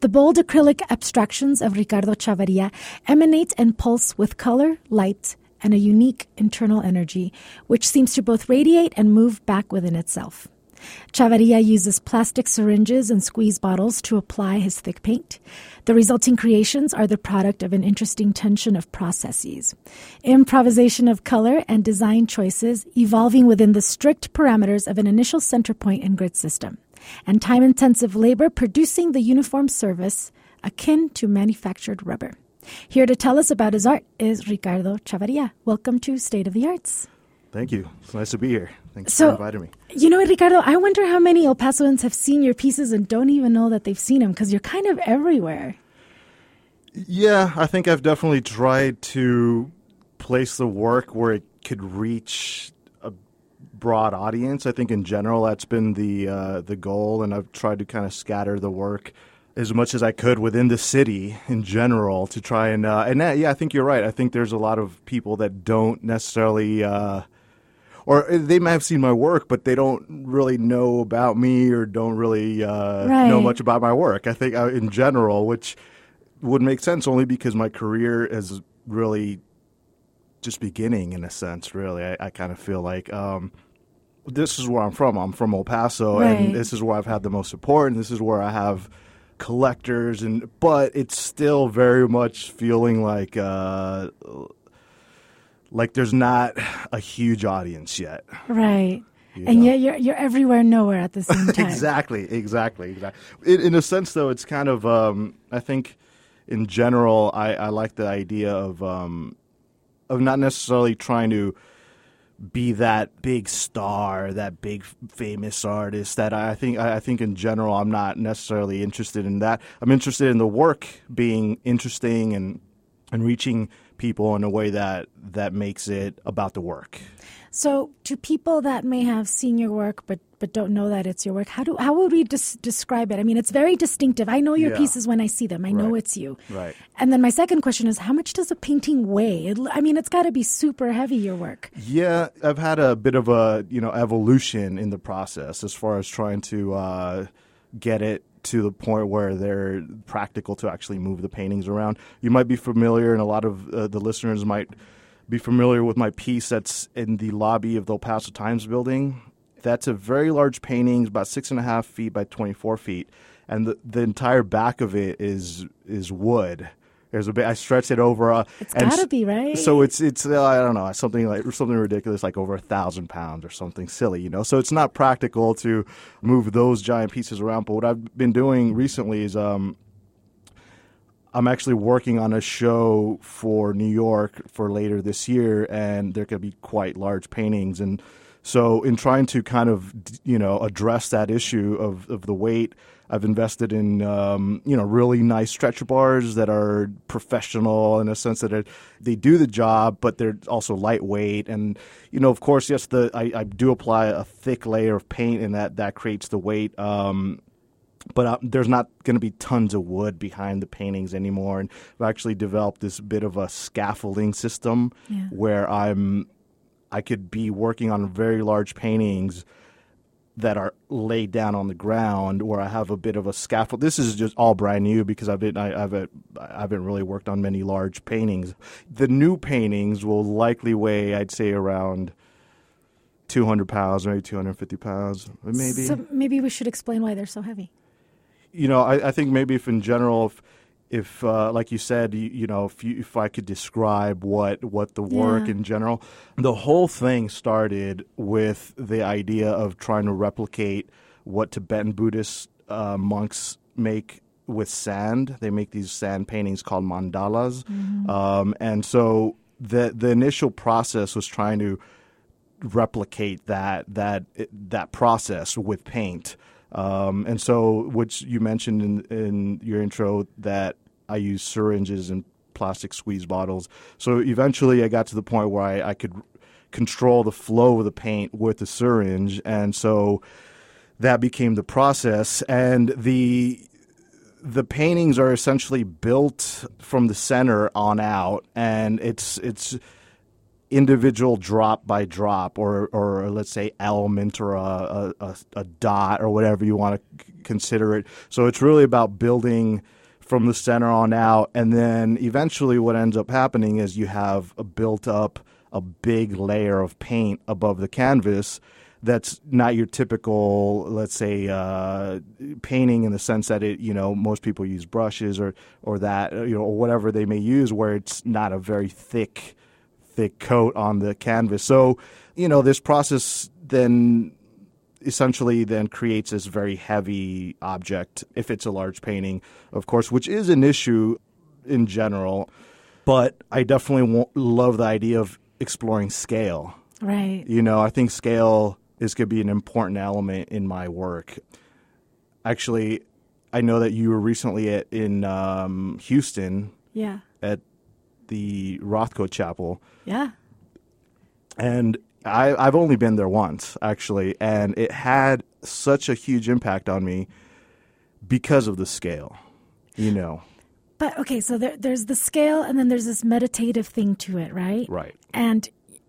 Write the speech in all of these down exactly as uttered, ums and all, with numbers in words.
The bold acrylic abstractions of Ricardo Chavarria emanate and pulse with color, light, and a unique internal energy, which seems to both radiate and move back within itself. Chavarria uses plastic syringes and squeeze bottles to apply his thick paint. The resulting creations are the product of an interesting tension of processes, improvisation of color and design choices evolving within the strict parameters of an initial center point and grid system, and time-intensive labor producing the uniform service akin to manufactured rubber. Here to tell us about his art is Ricardo Chavarria. Welcome to State of the Arts. Thank you. It's nice to be here. Thanks so, for inviting me. You know, Ricardo, I wonder how many El Pasoans have seen your pieces and don't even know that they've seen them, because you're kind of everywhere. Yeah, I think I've definitely tried to place the work where it could reach a broad audience. I think in general that's been the uh, the goal, and I've tried to kind of scatter the work as much as I could within the city in general to try and uh, and that, yeah, I think you're right. I think there's a lot of people that don't necessarily. Uh, Or they may have seen my work, but they don't really know about me or don't really uh, right. know much about my work. I think uh, in general, which would make sense only because my career is really just beginning in a sense, really. I, I kind of feel like um, this is where I'm from. I'm from El Paso, right. and this is where I've had the most support, and this is where I have collectors. And but it's still very much feeling like... Uh, Like there's not a huge audience yet. Right. You and know? yet you're you're everywhere, nowhere at the same time. exactly, exactly, exactly. In, in a sense, though, it's kind of, um, I think, in general, I, I like the idea of um, of not necessarily trying to be that big star, that big famous artist. That I think, I think in general, I'm not necessarily interested in that. I'm interested in the work being interesting and and reaching people in a way that that makes it about the work. So to people that may have seen your work but but don't know that it's your work, how do how would we des- describe it? I mean, it's very distinctive. I know your yeah. pieces when I see them. I right. know it's you. Right. And then my second question is, how much does a painting weigh? It, I mean, it's got to be super heavy, your work. Yeah, I've had a bit of a, you know, evolution in the process as far as trying to uh, get it to the point where they're practical to actually move the paintings around. You might be familiar, and a lot of uh, the listeners might be familiar with my piece that's in the lobby of the El Paso Times building. That's a very large painting, about six and a half feet by twenty-four feet, and the, the entire back of it is is wood. There's a bit. I stretched it over. Uh, it's got to be, right? So it's it's uh, I don't know, something like something ridiculous, like over a thousand pounds or something silly, you know. So it's not practical to move those giant pieces around. But what I've been doing recently is um, I'm actually working on a show for New York for later this year, and they're going to be quite large paintings. And so in trying to kind of, you know, address that issue of, of the weight, I've invested in, um, you know, really nice stretcher bars that are professional in a sense that it, they do the job, but they're also lightweight. And, you know, of course, yes, the I, I do apply a thick layer of paint, and that, that creates the weight. Um, but uh, there's not going to be tons of wood behind the paintings anymore. And I've actually developed this bit of a scaffolding system yeah. where I'm I could be working on very large paintings that are laid down on the ground, where I have a bit of a scaffold. This is just all brand new because I've been, I, I've, I haven't really worked on many large paintings. The new paintings will likely weigh, I'd say, around two hundred pounds, maybe two hundred fifty pounds, maybe. So maybe we should explain why they're so heavy. You know, I, I think maybe if in general, if, if uh, like you said, you, you know, if you, if I could describe what, what the work yeah. in general, the whole thing started with the idea of trying to replicate what Tibetan Buddhist uh, monks make with sand. They make these sand paintings called mandalas. Mm-hmm. Um, and so the the initial process was trying to replicate that that that process with paint. Um, and so, which you mentioned in, in your intro, that I use syringes and plastic squeeze bottles. So eventually I got to the point where I, I could control the flow of the paint with the syringe. And so that became the process. And the the paintings are essentially built from the center on out. And it's it's individual drop by drop, or or let's say element, or a, a, a dot, or whatever you want to c- consider it. So it's really about building from the center on out, and then eventually what ends up happening is you have a built up a big layer of paint above the canvas that's not your typical, let's say, uh, painting in the sense that it, you know, most people use brushes or or that, you know, or whatever they may use, where it's not a very thick thick coat on the canvas. So, you know, this process then essentially then creates this very heavy object, if it's a large painting, of course, which is an issue in general. But I definitely w- love the idea of exploring scale. Right. You know, I think scale is going to be an important element in my work. Actually, I know that you were recently at, in um, Houston Yeah. at the Rothko Chapel. Yeah. And I, I've only been there once, actually, and it had such a huge impact on me because of the scale, you know. But, okay, so there, there's the scale, and then there's this meditative thing to it, right? Right. And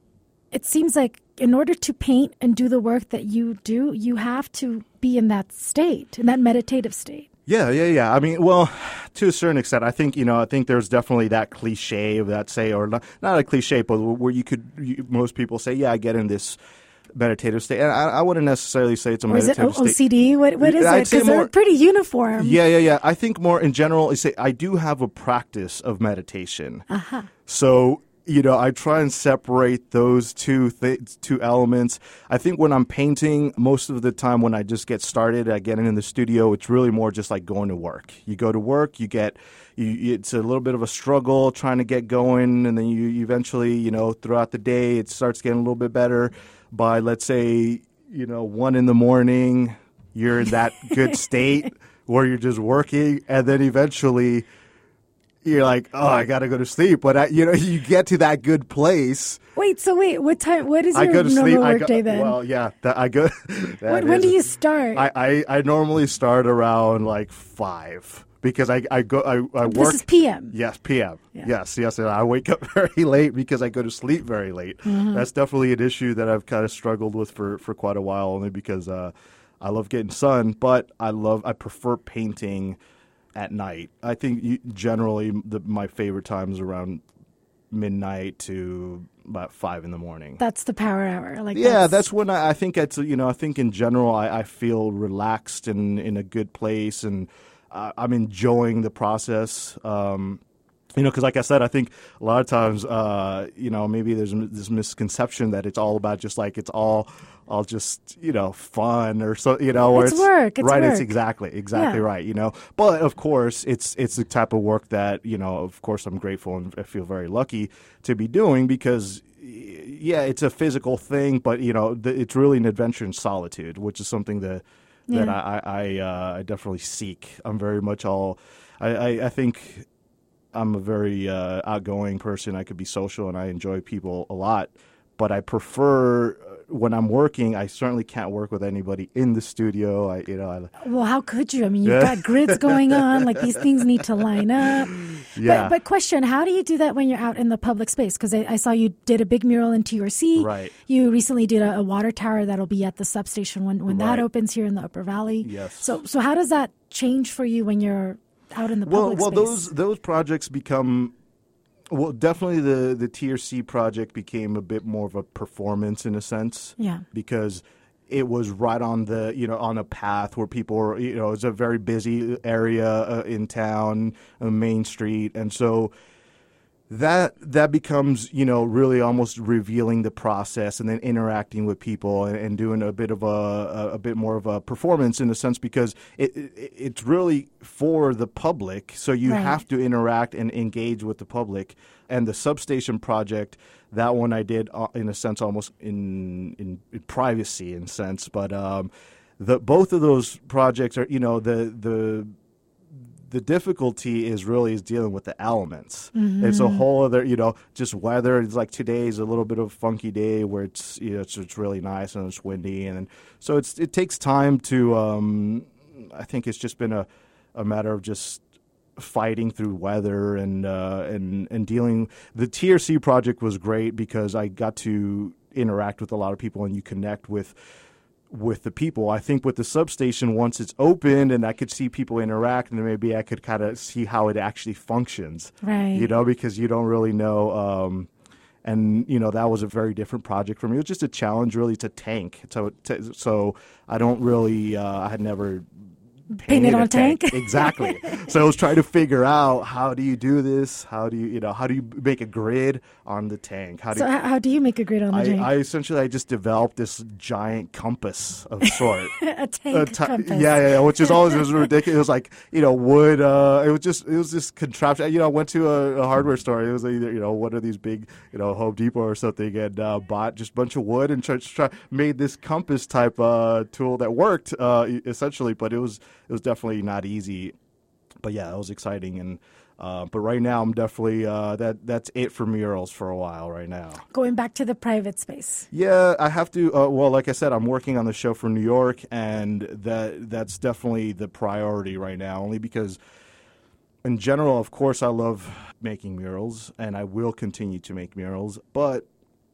it seems like in order to paint and do the work that you do, you have to be in that state, in that meditative state. Yeah, yeah, yeah. I mean, well, to a certain extent, I think, you know, I think there's definitely that cliche of that, say, or not, not a cliche, but where you could, you, most people say, yeah, I get in this meditative state. And I, I wouldn't necessarily say it's a Or is it meditative O- state. OCD? What, what is I'd it? say Because they're more- pretty uniform. Yeah, yeah, yeah. I think more in general, I say I do have a practice of meditation. Uh-huh. So, you know, I try and separate those two th- two elements. I think when I'm painting, most of the time when I just get started, I get in the studio, it's really more just like going to work. You go to work, you get, you, it's a little bit of a struggle trying to get going, and then you eventually, you know, throughout the day, it starts getting a little bit better. By, let's say, you know, one in the morning, you're in that good state where you're just working, and then eventually you're like, oh, I got to go to sleep. But, I, you know, you get to that good place. Wait, so wait, what time, what is I your go to normal sleep. I work go, day then? Well, yeah, that, I go. that when, when is- do you start? I, I, I normally start around like five because I, I go, I, I work. This is P M. Yes, P M. Yeah. Yes, yes. And I wake up very late because I go to sleep very late. Mm-hmm. That's definitely an issue that I've kind of struggled with for, for quite a while, only because uh, I love getting sun, but I love, I prefer painting at night. I think you, generally the, my favorite time is around midnight to about five in the morning. That's the power hour. Like Yeah, that's when I, I think it's, you know, I think in general I, I feel relaxed and in a good place, and uh, I'm enjoying the process. Um, you know, because like I said, I think a lot of times, uh, you know, maybe there's this misconception that it's all about just like it's all, all just, you know, fun or so, you know, or It's work, it's right. work. It's exactly, exactly Yeah. right. You know, but of course, it's it's the type of work that, you know, of course, I'm grateful and I feel very lucky to be doing because. Yeah, it's a physical thing, but you know, the, it's really an adventure in solitude, which is something that that Yeah. I I, uh, I definitely seek. I'm very much all. I, I, I think I'm a very uh, outgoing person. I could be social, and I enjoy people a lot. But I prefer when I'm working. I certainly can't work with anybody in the studio. I you know. I, Well, how could you? I mean, you've got grids going on. Like these things need to line up. yeah. But, but question, how do you do that when you're out in the public space? Because I, I saw you did a big mural in T R C. Right. You recently did a, a water tower that'll be at the substation when, when that Right. opens here in the Upper Valley. Yes. So so how does that change for you when you're out in the well, public well, space? those those projects become. Well, definitely the, the T R C project became a bit more of a performance in a sense. Yeah. Because it was right on the, you know, on a path where people were, you know, it's a very busy area uh, in town, uh, Main Street. And so that that becomes, you know, really almost revealing the process and then interacting with people and, and doing a bit of a, a, a bit more of a performance in a sense because it, it it's really for the public. So you Right. have to interact and engage with the public. And the substation project, that one I did uh, in a sense almost in, in, in privacy in a sense. But um, the both of those projects are, you know, the the the difficulty is really is dealing with the elements. Mm-hmm. It's a whole other, you know, just weather. It's like today is a little bit of a funky day where it's, you know, it's, it's really nice and it's windy. And so it's, it takes time to, um, I think it's just been a, a matter of just fighting through weather and uh, and and dealing. The T R C project was great because I got to interact with a lot of people and you connect with with the people. I think with the substation, once it's opened and I could see people interact, and maybe I could kind of see how it actually functions. Right. You know, because you don't really know. Um, and, you know, that was a very different project for me. It was just a challenge, really, to tank. So, to, so I don't really, uh, I had never painted on a tank. tank. Exactly. So I was trying to figure out, how do you do this? How do you, you know, how do you make a grid on the tank? How do so you, how do you make a grid on the I, tank? I essentially, I just developed this giant compass of sort. a tank a t- compass. Yeah, yeah, yeah, which is always was ridiculous. It was like, you know, wood. Uh, it was just, it was just contraption. You know, I went to a, a hardware store. It was either, you know, one of these big, you know, Home Depot or something, and uh, bought just a bunch of wood and tried, try, made this compass type uh, tool that worked uh, essentially. But it was, it was definitely not easy. But yeah, it was exciting. And uh, but right now, I'm definitely uh, that. That's it for murals for a while right now. Going back to the private space. Yeah, I have to. Uh, well, like I said, I'm working on the show for New York, and that that's definitely the priority right now. Only because, in general, of course, I love making murals, and I will continue to make murals. But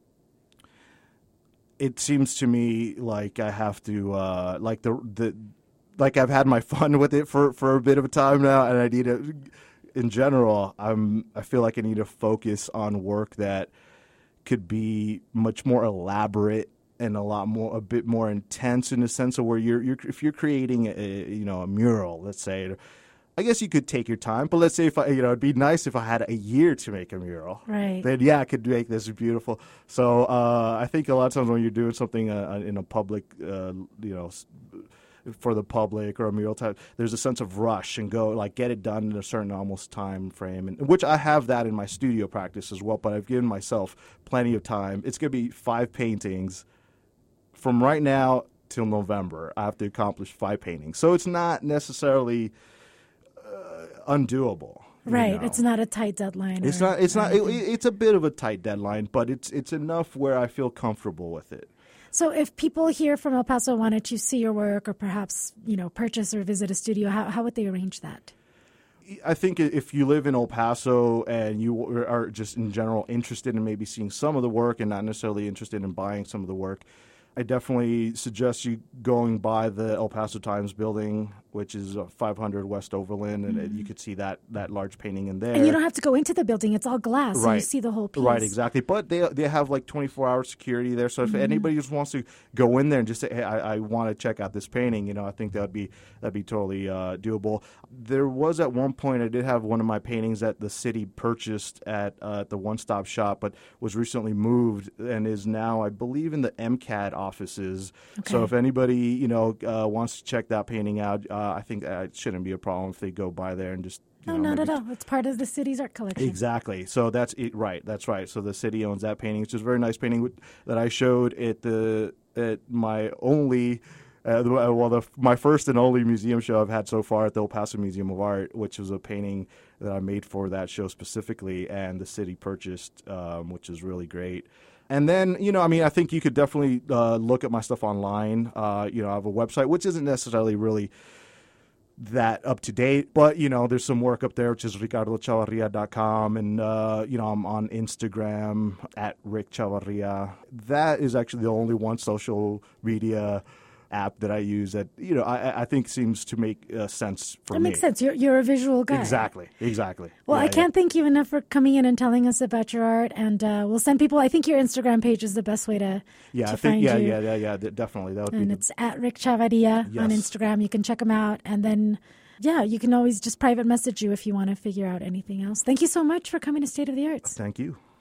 it seems to me like I have to, uh, like the the, like I've had my fun with it for, for a bit of a time now, and I need to. In general, I'm. I feel like I need to focus on work that could be much more elaborate and a lot more, a bit more intense in the sense of where you're, you're if you're creating a, you know, a mural, let's say. I guess you could take your time, but let's say if I, you know, it'd be nice if I had a year to make a mural. Right. Then yeah, I could make this beautiful. So uh, I think a lot of times when you're doing something uh, in a public, uh, you know. for the public or a mural type, there's a sense of rush and go like get it done in a certain almost time frame, and which I have that in my studio practice as well. But I've given myself plenty of time. It's going to be five paintings from right now till November. I have to accomplish five paintings, so it's not necessarily uh, undoable. Right, you know? It's not a tight deadline. It's or, not. It's or not. It, it's a bit of a tight deadline, but it's it's enough where I feel comfortable with it. So if people here from El Paso wanted to see your work or perhaps, you know, purchase or visit a studio, how, how would they arrange that? I think if you live in El Paso and you are just in general interested in maybe seeing some of the work and not necessarily interested in buying some of the work, I definitely suggest you going by the El Paso Times building, which is five hundred West Overland, and mm-hmm. you could see that, that large painting in there. And you don't have to go into the building. It's all glass, right. so you see the whole piece. Right, exactly. But they they have like twenty-four hour security there, so if mm-hmm. anybody just wants to go in there and just say, hey, I, I want to check out this painting, you know, I think that would be, that'd be totally uh, doable. There was at one point, I did have one of my paintings that the city purchased at uh, the One Stop Shop, but was recently moved and is now, I believe, in the MCAD offices. Okay. So if anybody, you know, uh, wants to check that painting out, uh, I think uh, it shouldn't be a problem if they go by there and just, you no, know, not at all. It's part of the city's art collection. Exactly. So that's it. Right. That's right. So the city owns that painting. It's just a very nice painting that I showed at the at my only, uh, well, the, my first and only museum show I've had so far at the El Paso Museum of Art, which was a painting that I made for that show specifically, and the city purchased, um, which is really great. And then, you know, I mean, I think you could definitely uh, look at my stuff online. Uh, you know, I have a website, which isn't necessarily really that up to date, but you know, there's some work up there, which is ricardo chavarria dot com, and uh, you know, I'm on Instagram at Rick Chavarria. That is actually the only one social media app that I use that, you know, I, I think seems to make uh, sense for that me. That makes sense. You're you're a visual guy. Exactly, exactly. Well, yeah, I can't yeah. thank you enough for coming in and telling us about your art, and uh, we'll send people. I think your Instagram page is the best way to yeah, to I think find yeah, you. yeah, yeah, yeah, definitely. That would and be it's the... at Rick Chavarria yes. on Instagram. You can check him out, and then yeah, you can always just private message you if you want to figure out anything else. Thank you so much for coming to State of the Arts. Thank you.